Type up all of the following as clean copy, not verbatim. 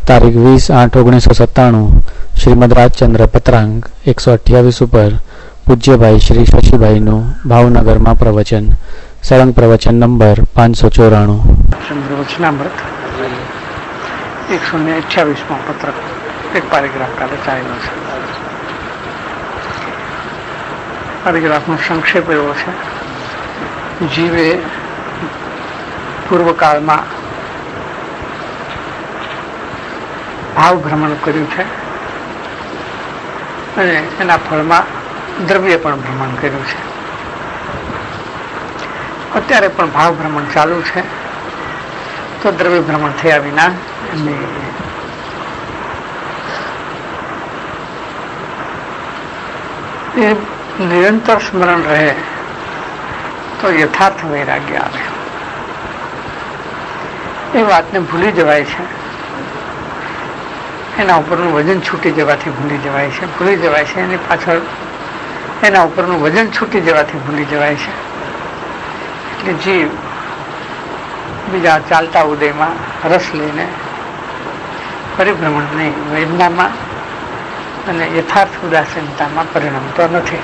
તારીખ 20/8/1997 શ્રીમદ રાજચંદ્ર પત્રાંક 128 ઉપર પૂજ્યભાઈ શ્રી શશીભાઈનું ભાવનગરમાં પ્રવચન. સળંગ પ્રવચન નંબર 594. વચનામૃત 128માં પત્ર એક પેરેગ્રાફ કાલે ચાલ્યો છે. પેરેગ્રાફનો સંક્ષેપ એવો છે: જીવે પૂર્વકાળમાં ભાવ ભ્રમણ કર્યું છે અને એના ફળમાં દ્રવ્ય પણ ભ્રમણ કર્યું છે. અત્યારે પણ ભાવ ભ્રમણ ચાલુ છે, તો દ્રવ્ય ભ્રમણ થયા વિના એ નિરંતર સ્મરણ રહે તો યથાર્થ વૈરાગ્ય આવે. એ વાતને ભૂલી જવાય છે, એના ઉપરનું વજન છૂટી જવાથી ભૂલી જવાય છે એની પાછળ એના ઉપરનું વજન છૂટી જવાથી ભૂલી જવાય છે. એટલે જીવ બીજા ચાલતા ઉદયમાં રસ લઈને પરિભ્રમણની વેદનામાં અને યથાર્થ ઉદાસીનતામાં પરિણમતો નથી.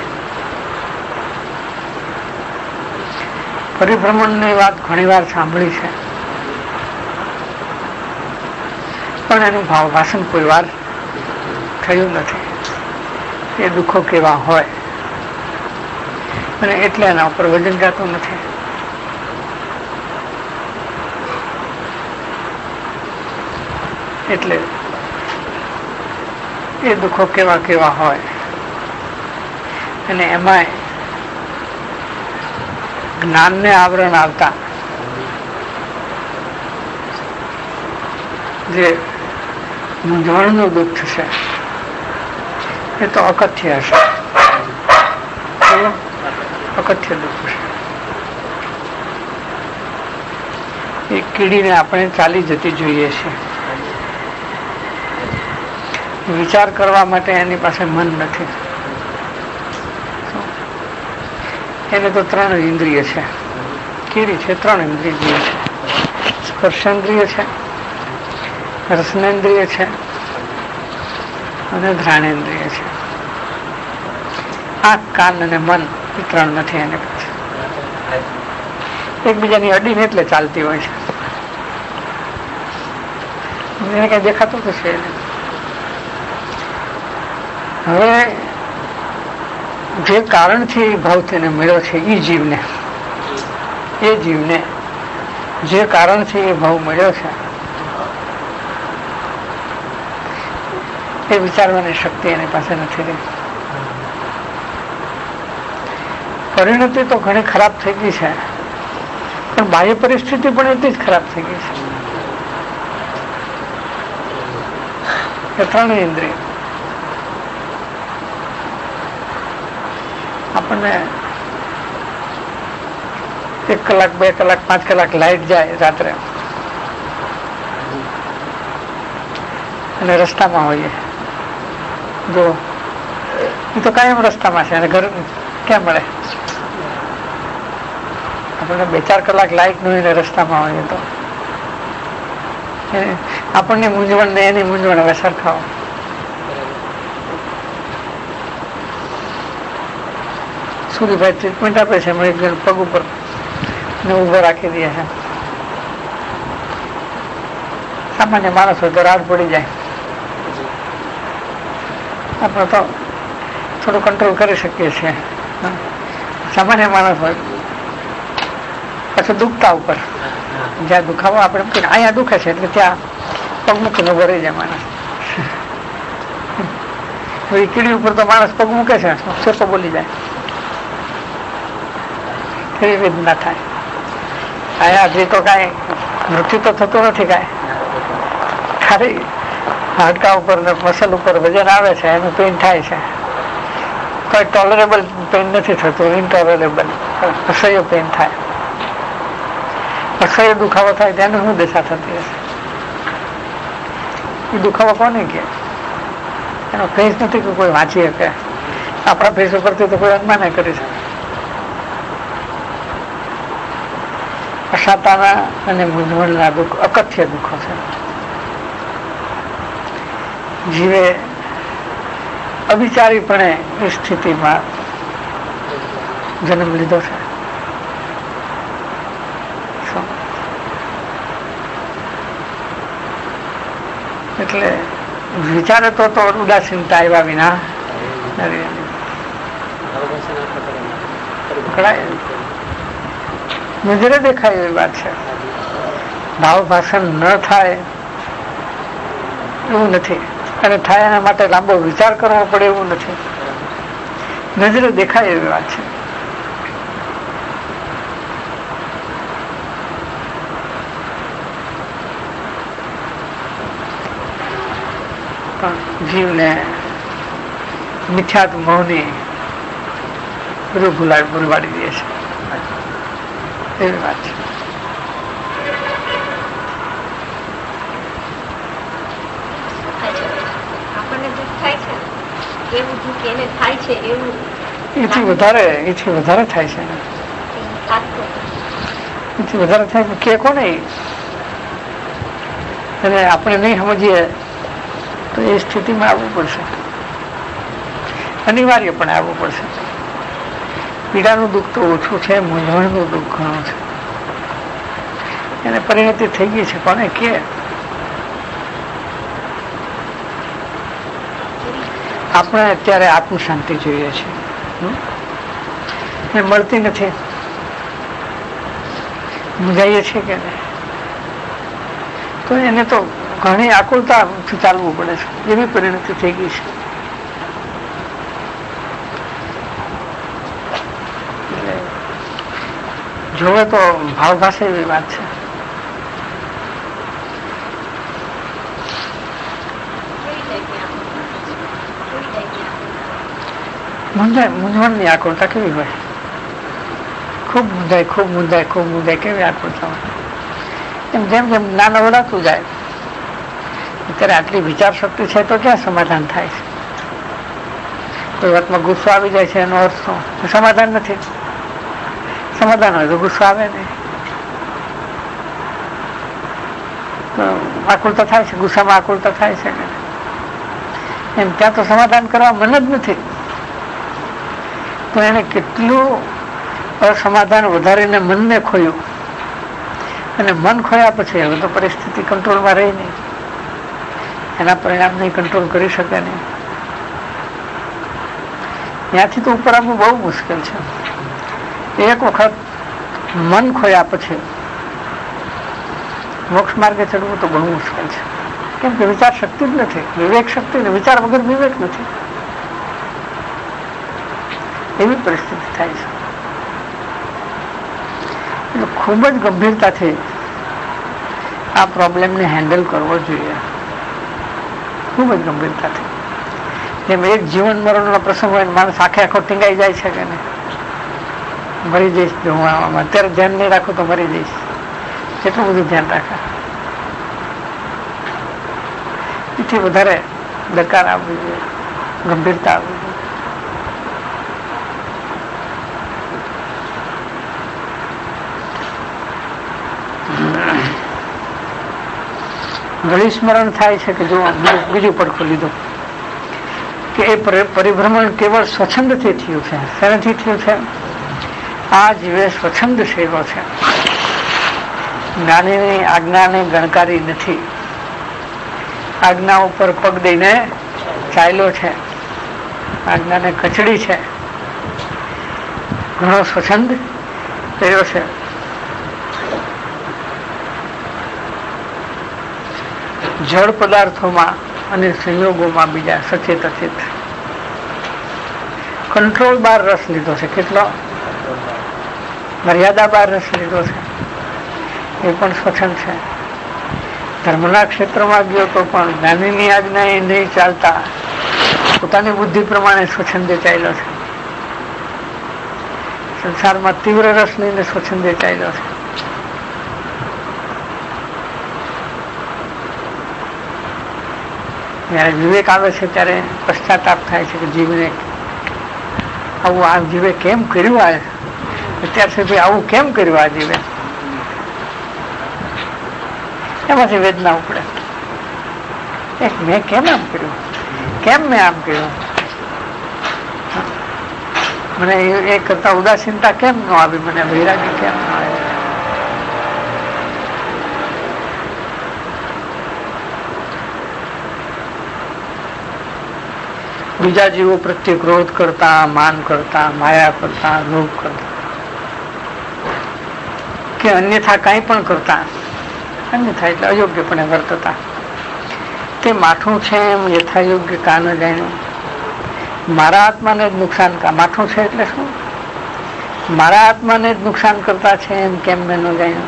પરિભ્રમણની વાત ઘણી વાર સાંભળી છે, પણ એનું ભાવભાષણ કોઈ વાર થયું નથી. એ દુઃખો કેવા હોય અને એટલે એના ઉપર વજન જતું નથી. એટલે એ દુઃખો કેવા કેવા હોય અને એમાંય જ્ઞાનને આવરણ આવતા જે મૂંઝવણનું દુઃખ છે એ તો અકથ્ય હશે. અકથ્ય દુઃખ છે. એ કીડીને આપણે ચાલી જતી જોઈએ છે. વિચાર કરવા માટે એની પાસે મન નથી. એને તો 3 ઇન્દ્રિય છે. કીડી છે, 3 ઇન્દ્રિય છે. સ્પર્શેન્દ્રિય છે, રસનેન્દ્રિય છે અને ઘ્રાણેન્દ્રિય છે. આંખ, કાન અને મન એ 3 નથી એને પાસે. એકબીજાની અડીને એટલે ચાલતી હોય છે. એને કઈ દેખાતું તો છે એને. હવે જે કારણથી ભાવ તેને મળ્યો છે એ જીવને જે કારણથી એ ભાવ મળ્યો છે એ વિચારવાની શક્તિ એની પાસે નથી રહી. પરિણતિ તો ઘણી ખરાબ થઈ ગઈ છે, પણ બાહ્ય પરિસ્થિતિ પણ એટલી જ ખરાબ થઈ ગઈ છે. એ 3 ઇન્દ્રિય આપણને 1 કલાક, 2 કલાક, 5 કલાક લાઈટ જાય રાત્રે અને રસ્તામાં હોઈએ, જો એ તો કાયમ રસ્તામાં છે અને ઘર ક્યાં મળે આપણને? 2-4 કલાક લાઈટ ન હોય રસ્તામાં હોઈએ તો આપણને મૂંઝવણ ને એની મૂંઝવણ હવે સરખાવો. સૂર્યભાઈ ટ્રીટમેન્ટ આપે છે, પગ ઉપર ઉભો રાખી દે છે. સામાન્ય માણસ હોય તો રાડ પડી જાય. આપણે તો થોડું કંટ્રોલ કરી શકીએ છીએ. સામાન્ય માણસ હોય પછી દુખતા ઉપર જ્યાં દુખાવો આપણે મૂકીને અહીંયા દુખે છે એટલે ત્યાં પગ મૂકીને ઉભો રહી જાય માણસ. કીડી ઉપર તો માણસ પગ મૂકે છે, શેપો બોલી જાય. કેવી વેદના થાય. અહીંયા હજી તો કાંઈ મૃત્યુ તો થતું નથી. કાંઈ ખાલી હાડકા ઉપર ને મસલ ઉપર વજન આવે છે, એનું પેઇન થાય છે. કોઈ ટોલરેબલ પેઇન નથી થતું, ઇન્ટોલરેબલ અસહ્ય પેઇન થાય. અસહ્ય દુખાવો થાય તેને શું દશા થતી હશે? એ દુખાવો કોને કહે? એનો ફેસ નથી કે કોઈ વાંચી શકે. આપણા ફેસ ઉપરથી તો કોઈ અનુમાન કરી શકે. અશાતાના અને મૂંઝવણના દુઃખ અકથ્ય દુઃખો છે. જીવે અવિચારીપણે એ સ્થિતિમાં જન્મ લીધો છે. એટલે વિચારે તો ઉદાસીનતા આવ્યા વિના નજરે દેખાય એવી વાત છે. ભાવ ભાષણ ન થાય એવું નથી, અને થાય એના માટે લાંબો વિચાર કરવો પડે એવું નથી. નજરે દેખાય એવી વાત છે. પણ જીવને મિથ્યાત મોહની બધું ભૂલવાડી દે છે એવી વાત છે. એથી વધારે થાય છે, એથી વધારે થાય છે કે કોને, અને આપણે નહીં સમજીએ તો એ સ્થિતિમાં આવવું પડશે, અનિવાર્યપણે આવવું પડશે. પીડાનું દુઃખ તો ઓછું છે, મૂંઝવણનું દુઃખ ઘણું છે. એને પરિણતિ થઈ ગઈ છે, કોને કે આપણે અત્યારે આત્મ શાંતિ જોઈએ છે, મળતી નથી. મૂંઝાઈએ છીએ કે તો એને તો ઘણી આકુલતાથી ચાલવું પડે છે, એવી પરિણતિ થઈ ગઈ છે. જોવે તો ભાવ ભાષે એવી વાત છે. મૂંઝવણની આકુલતા કેવી હોય, ખૂબ મૂંઝાય કેવી આકુલતા હોય. એમ જેમ જેમ જ્ઞાન વળાતું જાય અત્યારે આટલી વિચાર શક્તિ છે તો ક્યાં સમાધાન થાય છે? કોઈ વાતમાં ગુસ્સો આવી જાય છે એનો અર્થ શું? સમાધાન નથી. સમાધાન હોય તો ગુસ્સો આવે નહીં. આકુલતા થાય છે, ગુસ્સામાં આકુલતા થાય છે એમ ત્યાં તો સમાધાન કરવા મન જ નથી. તો એને કેટલું અસમાધાન વધારીને મનને ખોયું, અને મન ખોયા પછી હવે તો પરિસ્થિતિ કંટ્રોલમાં રહી નહીં, એના પરિણામને કંટ્રોલ કરી શકે નહીં. ત્યાંથી તો ઉપર આવવું બહુ મુશ્કેલ છે. એક વખત મન ખોયા પછી મોક્ષ માર્ગે ચડવું તો બહુ મુશ્કેલ છે, કેમ કે વિચાર શક્તિ જ નથી, વિવેક શક્તિ ને વિચાર વગર વિવેક નથી, એવી પરિસ્થિતિ થાય છે. એટલે ખૂબ જ ગંભીરતાથી આ પ્રોબ્લેમને હેન્ડલ કરવો જોઈએ, ખૂબ જ ગંભીરતાથી. જેમ એક જીવન મરણનો પ્રસંગ હોય માણસ આખો ટીંગાઈ જાય છે કે નહીં, મરી જઈશ જો હું આમાં અત્યારે ધ્યાન નહીં રાખું તો મરી જઈશ, કેટલું બધું ધ્યાન રાખે. એથી વધારે દરકાર આવવી જોઈએ, ગંભીરતા આવવી જોઈએ. ઘણી સ્મરણ થાય છે કે જો બીજું પડખું લીધું કે એ પરિભ્રમણ કેવળ સ્વચ્છંદથી થયું છે. શેનાથી થયું છે? આ જીવે સ્વચ્છંદ સેવો છે, જ્ઞાનીની આજ્ઞાને ગણકારી નથી. આજ્ઞા ઉપર પગ દઈને ચાલ્યો છે, આજ્ઞાને કચડી છે, ઘણો સ્વચ્છંદ કર્યો છે. જળ પદાર્થોમાં અને સંયોગોમાં બીજા સચેત અચેત કંટ્રોલ બાર રસ લીધો છે. કેટલો? મર્યાદા બાર રસ લીધો છે, એ પણ સ્વચ્છંદ છે. ધર્મના ક્ષેત્રમાં ગયો તો પણ જ્ઞાનીની આજ્ઞા એ નહીં ચાલતા પોતાની બુદ્ધિ પ્રમાણે સ્વચ્છંદે ચાલ્યો છે. સંસારમાં તીવ્ર રસ લઈને સ્વચ્છંદે ચાલ્યો છે. જયારે વિવેક આવે છે ત્યારે પશ્ચાતાપ થાય છે કે જીવને આવું આ જીવે કેમ કર્યું, આ અત્યાર સુધી આવું કેમ કર્યું આ જીવે, એમાંથી વેદના ઉપડે. મેં કેમ આમ કર્યું, કેમ મેં આમ કર્યું, મને એ કરતા ઉદાસીનતા કેમ ન આવી, મને વૈરાગ્ય કેમ ન આવી. બીજા જીવો પ્રત્યે ક્રોધ કરતા, માન કરતા, માયા કરતા, લોભ કરતા કે અન્યથા કઈ પણ કરતા, અન્યથા એટલે અયોગ્યપણે વર્તતા, તે માઠું છે એમ યથાયોગ્ય કા ન જાણ્યું. મારા આત્માને જ નુકસાન કા, માઠું છે એટલે શું, મારા આત્માને જ નુકસાન કરતા છે એમ કેમ મેં ન જાણ્યું.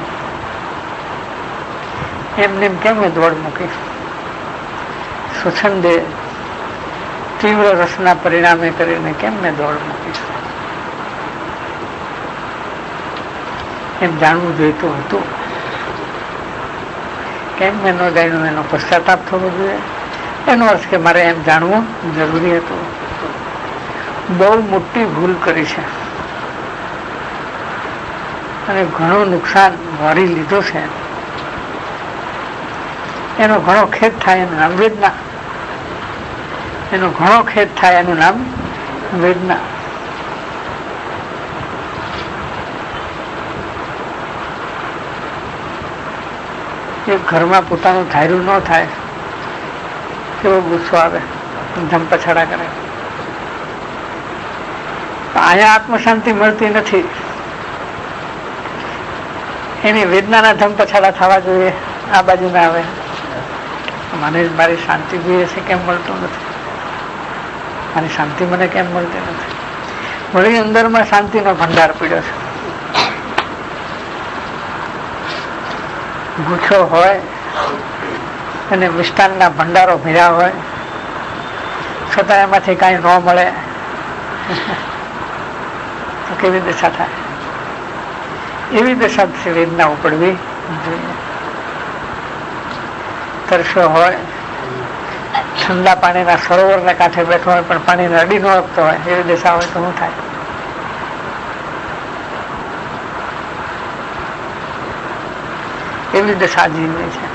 એમને કેમ મેં દોડ મૂકી. સ્વચ્છંદે તીવ્ર રસના પરિણામે કરીને કેમ મેં દોડ મૂકી. એમ જાણવું જોઈતું હતું, કેમ મેં ન જાણ્યું. એનો પશ્ચાતાપ થવો જોઈએ. એનો અર્થ કે મારે એમ જાણવું જરૂરી હતું. બહુ મોટી ભૂલ કરી છે અને ઘણું નુકસાન વારી લીધું છે. એનો ઘણો ખેદ થાય એનું નામ વેદના. એનો ઘણો ખેદ થાય એનું નામ વેદના. એક ઘરમાં પોતાનું ધાર્યું ન થાય કેવો ગુસ્સો આવે, ધમ પછાડા કરે. અહીંયા આત્મશાંતિ મળતી નથી, એની વેદનાના ધમ પછાડા થવા જોઈએ. આ બાજુ ના આવે, મને મારી શાંતિ જોઈએ છે કેમ મળતું નથી, મારી શાંતિ મને કેમ મળતી નથી. વળી અંદરમાં શાંતિનો ભંડાર પીડ્યો છે. ગુઠો હોય અને મિષ્ટાનના ભંડારો ભર્યા હોય છતાં એમાંથી કાંઈ ન મળે તો કેવી દશા થાય. એવી દશાથી વેદના ઉપડવી જોઈએ. તરસો હોય, ઠંડા પાણીના સરોવરને કાંઠે બેઠો હોય પણ પાણીને અડી ન આપતો હોય, એવી દશા હોય તો શું થાય. એવી દશા જીવની છે.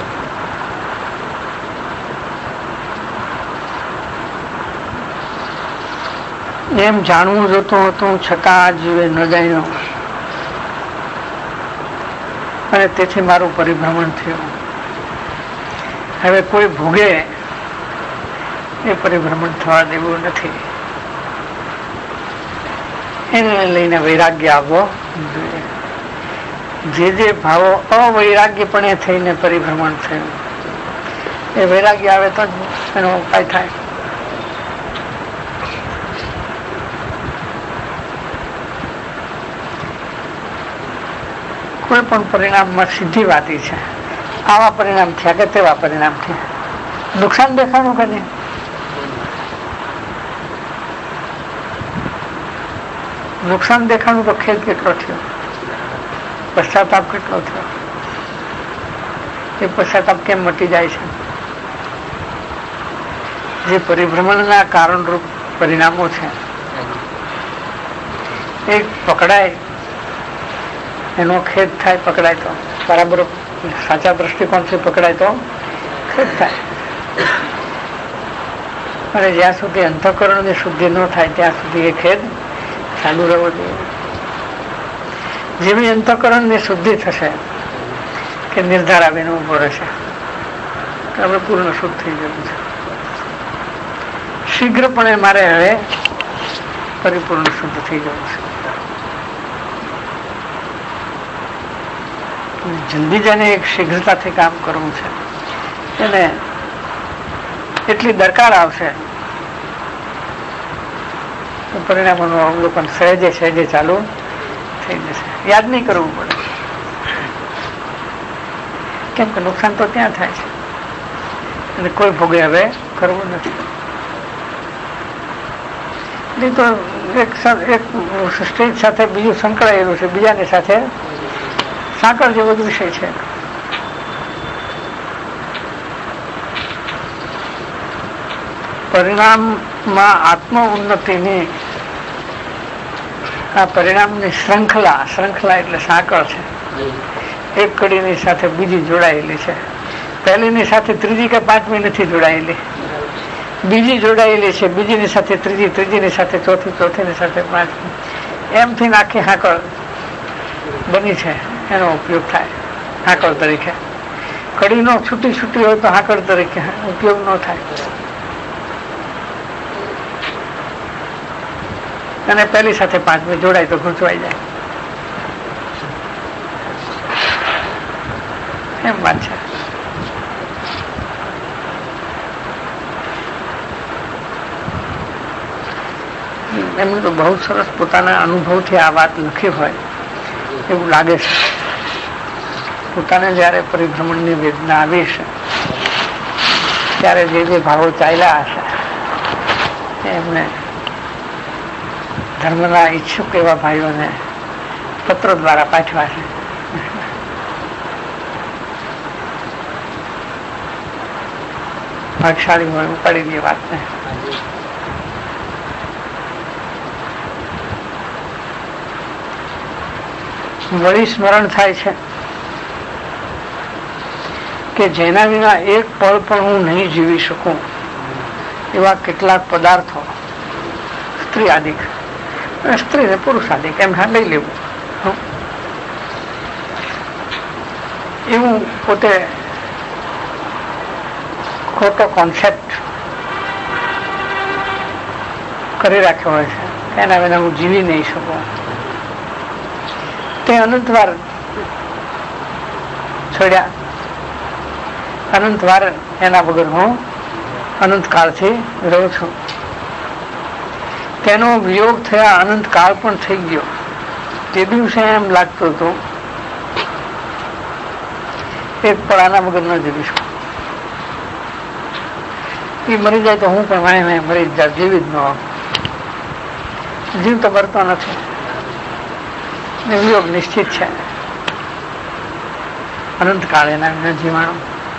એમ જાણવું જોતું હતું છતાં જીવે ન જાણ્યું અને તેથી મારું પરિભ્રમણ થયું. હવે કોઈ ભોગે એ પરિભ્રમણ થવા દેવું નથી. એને લઈને વૈરાગ્ય આવવો જોઈએ. જે જે ભાવો અવૈરાગ્યપણે થઈને પરિભ્રમણ થયું એ વૈરાગ્ય આવે તો જ એનો ઉપાય થાય. કોઈ પણ પરિણામમાં સીધી વાતી છે. આવા પરિણામ થયા કે તેવા પરિણામ થયા, નુકસાન દેખાણું કે નહીં. નુકસાન દેખાણું તો ખેદ કેટલો થયો, પશ્ચાતાપ કેટલો થયો. એ પશ્ચાતાપ કેમ મટી જાય છે. જે પરિભ્રમણના કારણરૂપ પરિણામો છે એ પકડાય, એનો ખેદ થાય. પકડાય તો બરાબર સાચા દ્રષ્ટિકોણથી પકડાય તો ખેદ થાય. અને જ્યાં સુધી અંતઃકરણની શુદ્ધિ ન થાય ત્યાં સુધી એ ખેદ ચાલુ રહેવો જોઈએ. જેવી અંતઃકરણની શુદ્ધિ થશે કે નિર્ધાર આવીને ઉભો રહેશે તો આપણે પૂર્ણ શુદ્ધ થઈ ગયું છે. શીઘ્રપણે મારે હવે પરિપૂર્ણ શુદ્ધ થઈ જવું છે. જલ્દી જેને એક શીઘ્રતાથી કામ કરવું છે એને એટલી દરકાર આવશે તો પરિણામોનું અવલોકન સહેજે સહેજે ચાલુ થઈ જશે. યાદ નહીં કરવું પડે, કેમ કે નુકસાન તો ત્યાં થાય છે અને કોઈ ભોગે હવે કરવું નથી. નહીં તો એક સ્ટેજ સાથે બીજું સંકળાયેલું છે, બીજાની સાથે સાંકળ જેવો જ વિષય છે. પરિણામમાં આત્મ ઉન્નતિની આ પરિણામની શ્રૃંખલા એટલે સાંકળ છે. એક કડીની સાથે બીજી જોડાયેલી છે. પહેલીની સાથે ત્રીજી કે પાંચમી નથી જોડાયેલી, બીજી જોડાયેલી છે, બીજીની સાથે ત્રીજી, ત્રીજીની સાથે ચોથી, ચોથીની સાથે પાંચમી, એમથી આખી હાકળ બની છે. એનો ઉપયોગ થાય હાકળ તરીકે. કડી નો છૂટી છૂટી હોય તો હાકળ તરીકે ઉપયોગ ન થાય. અને પહેલી સાથે પાંચમી જોડાય તો ગૂંચવાઈ જાય, એમ વાત છે. એમને તો બહુ સરસ પોતાના અનુભવથી આ વાત લખી હોય એવું લાગે છે. પોતાને જયારે પરિભ્રમણની વેદના આવી છે ત્યારે જે જે ભાવો ચાલ્યા હશે એમને ધર્મના ઈચ્છુક એવા ભાઈઓને પત્રો દ્વારા પાઠવા છે. ભાગશાળી હોય ઉપાડી દે વાતને. વળી સ્મરણ થાય છે કે જેના વિના એક પળ પણ હું નહીં જીવી શકું એવા કેટલાક પદાર્થો, સ્ત્રી આદિક, સ્ત્રી ને પુરુષ આદિક એમ લઈ લેવું, એવું પોતે ખોટો કોન્સેપ્ટ કરી રાખ્યો હોય છે. એના વિના હું જીવી નહીં શકું. તે અનંતવાર છોડ્યા, અનંતવાર એના વગર હું અનંતકાળથી રહું છું. તેનો વિયોગ થયા અનંતકાળ પણ થઈ ગયો. તે દિવસે એમ લાગતું હતું એક પણ આના વગર ન જીવી શકું. એ મરી જાય તો હું પણ વાય મરી જ જાય, જીવી જ ન હોઉં. જીવ તો મરતો નથી, વિયોગ નિશ્ચિત છે. અનંતકાળ એના જીવાણું.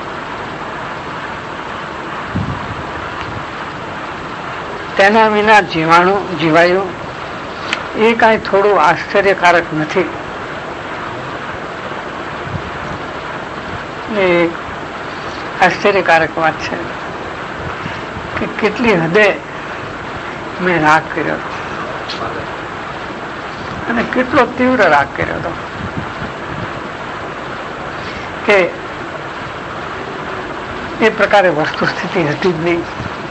તેના વિના જીવાણું જીવાયું એ કાંઈ થોડું આશ્ચર્યકારક નથી. એ આશ્ચર્યકારક વાત છે કે કેટલી હદે મેં રાગ કર્યો હતો અને કેટલો તીવ્ર રાગ કર્યો હતો કે એ પ્રકારે વસ્તુ સ્થિતિ હતી જ નહીં.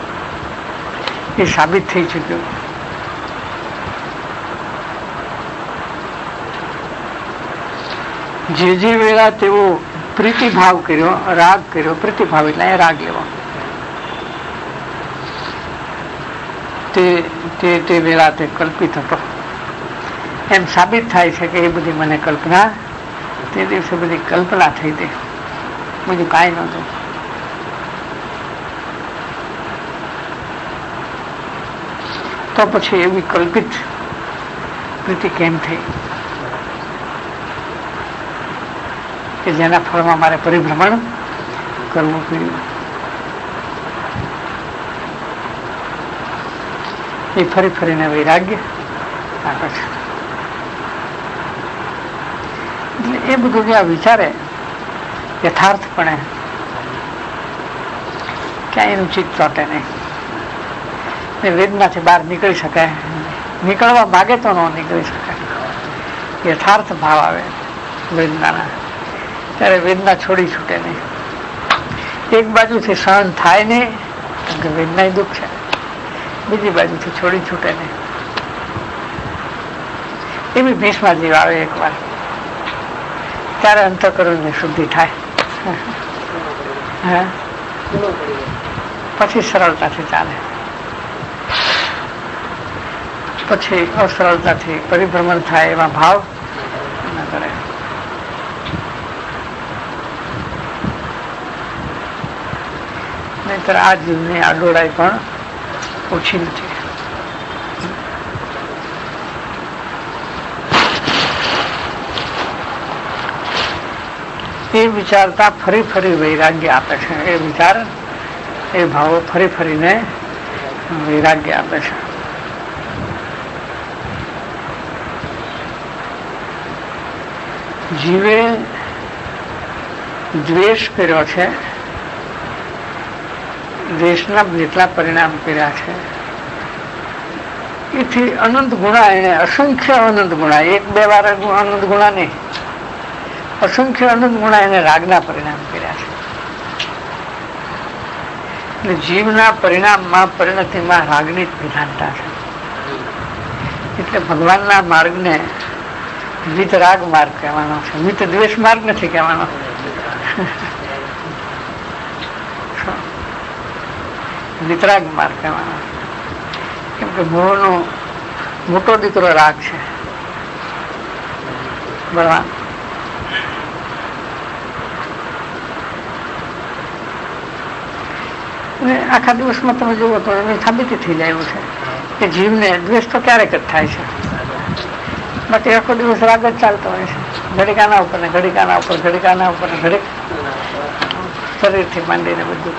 એ સાબિત થઈ ચૂક્યું. જે જે વેળા તેવો પ્રીતિભાવ કર્યો, રાગ કર્યો, પ્રીતિભાવ એટલે એ રાગ લેવો, તે વેળા તે કલ્પિત હતો. એમ સાબિત થાય છે કે એ બધી મને કલ્પના, તે દિવસે બધી કલ્પના થઈ હતી, બધું કાંઈ નહોતું. તો પછી એવી કલ્પિત પ્રીતિ કેમ થઈ કે જેના ફળમાં મારે પરિભ્રમણ કરવું પડ્યું. એ ફરી ફરીને વૈરાગ્ય આપે છે. એટલે એ બધું જે આ વિચારે યથાર્થપણે ક્યાંય એનું ચિત્ત ચોટે નહીં. વેદનાથી બહાર નીકળી શકાય, નીકળવા માગે તો ન નીકળી શકાય. યથાર્થ ભાવ આવે વેદનાના ત્યારે વેદના છોડી છૂટે નહીં. એક બાજુથી સહન થાય નહીં કે વેદના દુઃખ છે, બીજી બાજુથી છોડી છૂટે નહીં. એવી ભીષ્મા જીવ આવે એક વાર ત્યારે અંતઃકરણની શુદ્ધિ થાય. પછી સરળતાથી ચાલે, પછી અસરળતાથી પરિભ્રમણ થાય એવા ભાવ ન કરે. નહીતર આ જીવની આડોડાઈ પણ ઓછી નથી. એ વિચારતા ફરી ફરી વૈરાગ્ય આપે છે. એ વિચાર, એ ભાવો ફરી ફરીને વૈરાગ્ય આપે છે. જીવે દ્વેષ કર્યો છે દેશના જેટલા પરિણામ કર્યા છે એથી અનંત ગુણા, એને અસંખ્ય અનંત ગુણા, એક બે વાર અનંત ગુણા નહીં, અસંખ્ય અનંત ગુણા એને રાગના પરિણામ કર્યા છે. એટલે જીવના પરિણામમાં, પરિણતિમાં રાગની જ પ્રધાનતા છે. એટલે ભગવાનના માર્ગને વિતરાગ માર્ગ કહેવાનો છે, વિત દ્વેષ માર્ગ નથી કહેવાનો. વિતરાગ માર્ગ કહેવાનો, કેમ કે મોહનો મોટો દીકરો રાગ છે, બળવાન. અને આખા દિવસમાં તમે જુઓ તો એની સાબિતી થઈ જાય એવું છે કે જીવને દ્વેષ તો ક્યારેક જ થાય છે, બાકી આખો દિવસ રાગ જ ચાલતો હોય છે, ઘડીકાના ઉપર ને ઘડીકાના ઉપર, ઘડીકાના ઉપર ને ઘડીક, શરીરથી માંડીને બધું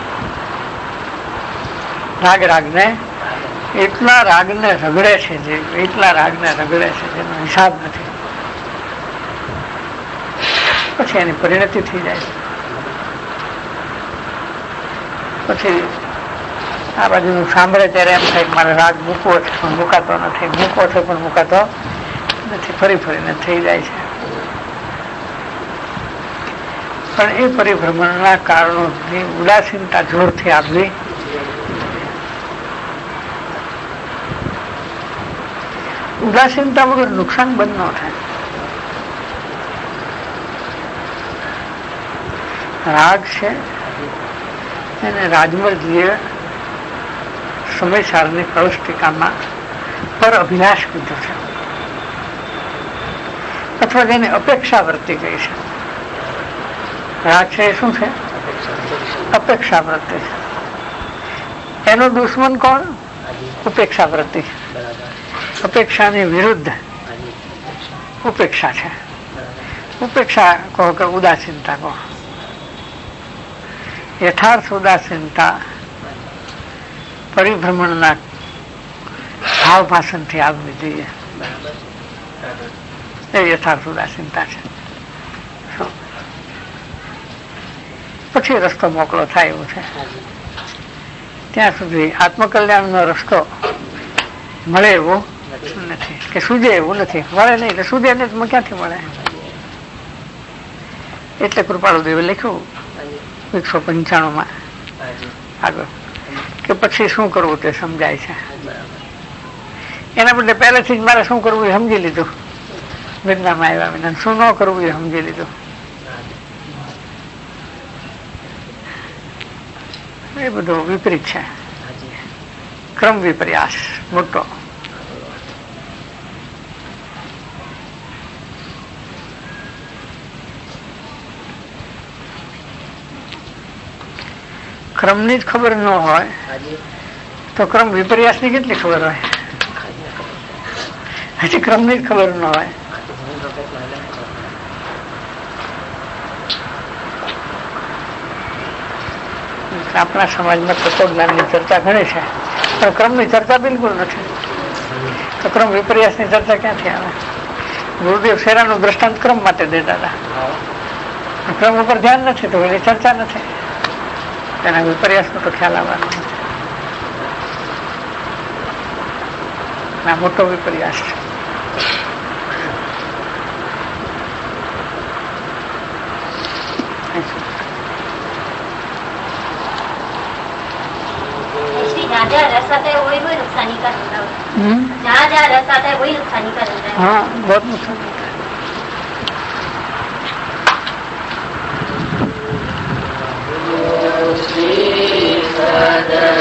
રાગને એટલા રાગને રગડે છે, એટલા રાગને રગડે છે જેનો હિસાબ નથી. પછી એની પરિણતિ થઈ જાય. પછી આ બાજુનું સાંભળે ત્યારે એમ થાય મારે રાગ મૂકવો છે પણ મુકાતો નથી, મૂકવો છે પણ મુકાતો નથી, ફરી ફરીને થઈ જાય છે. પણ એ પરિભ્રમણના કારણોની ઉદાસીનતા જોરથી આવવી, ઉદાસીનતા વગર નુકસાન બંધ ન થાય. રાગ છે એને રાજમલજીએ સમયસારની કૌષ્ટિકામાં પર અભિલાષ કીધું છે, અથવા જેને અપેક્ષા વૃત્તિ કહી છે. રાગ છે એ શું છે? અપેક્ષા વૃત્તિ. એનો દુશ્મન કોણ? ઉપેક્ષા વૃત્તિ. અપેક્ષાની વિરુદ્ધ ઉપેક્ષા છે. ઉપેક્ષા કહો કે ઉદાસીનતા કહો. યથાર્થ ઉદાસીનતા પરિભ્રમણના ભાવ ભાષણથી આવવી જોઈએ. એ યથાર્થ ઉદાસીનતા છે. પછી રસ્તો મોકળો થાય એવું છે. ત્યાં સુધી આત્મકલ્યાણનો રસ્તો મળે એવું નથી, કે સૂજે એવું નથી. મળે નહીં એટલે સૂજે નહીં, ક્યાંથી મળે? એટલે કૃપાળુદેવે લખ્યું 195 આગળ કે પછી શું કરવું તે સમજાય છે. એના બદલે પહેલેથી જ મારે શું કરવું એ સમજી લીધું, વેદનામાં આવ્યા વિના શું ન કરવું એ સમજી લીધું. એ બધું વિપરીત છે, ક્રમ વિપર્યાસ મોટો. ક્રમની જ ખબર ન હોય તો ક્રમ વિપર્યાસની કેટલી ખબર હોય? હજી ક્રમની જ ખબર ન હોય. આપણા સમાજમાં તત્વજ્ઞાનની ચર્ચા ઘણી છે પણ ક્રમની ચર્ચા બિલકુલ નથી. તો ક્રમ વિપર્યાસની ચર્ચા ક્યાંથી આવે? ગુરુદેવ શેરાનું દ્રષ્ટાંત ક્રમ માટે દેતા હતા. ક્રમ ઉપર ધ્યાન નથી તો એની ચર્ચા નથી. એના વિપર્યાસનો તો ખ્યાલ આવવાનો નથી. આ મોટો વિપર્યાસ છે. जहाँ रस आता है वही वही नुकसानी का होता है. जहाँ जहाँ रस आता है वही नुकसानी का होता है. हाँ, बहुत नुकसान होता है.